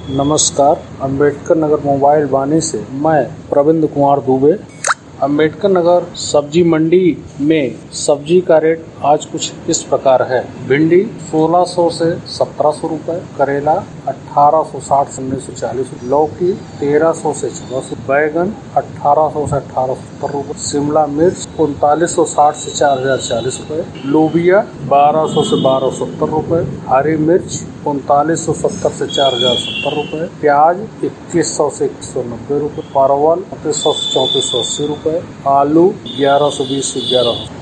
नमस्कार। अम्बेडकर नगर मोबाइल वाणी से मैं प्रविंद कुमार दुबे। अम्बेडकर नगर सब्जी मंडी में सब्जी का रेट आज कुछ इस प्रकार है। भिंडी 1600 से 1700 रुपए, करेला 1860 से 1940, लौकी 1300 से 1400, बैगन 1800 से 1870 रुपए, शिमला मिर्च 3960 से 4040 रुपए, लोबिया 1200 से 1270 रुपए, हरी मिर्च 3970 से 4070 रुपए, प्याज 2100 से 190 रुपए, परवल 3500 से 3480 रुपए, आलू 1120 से 1100।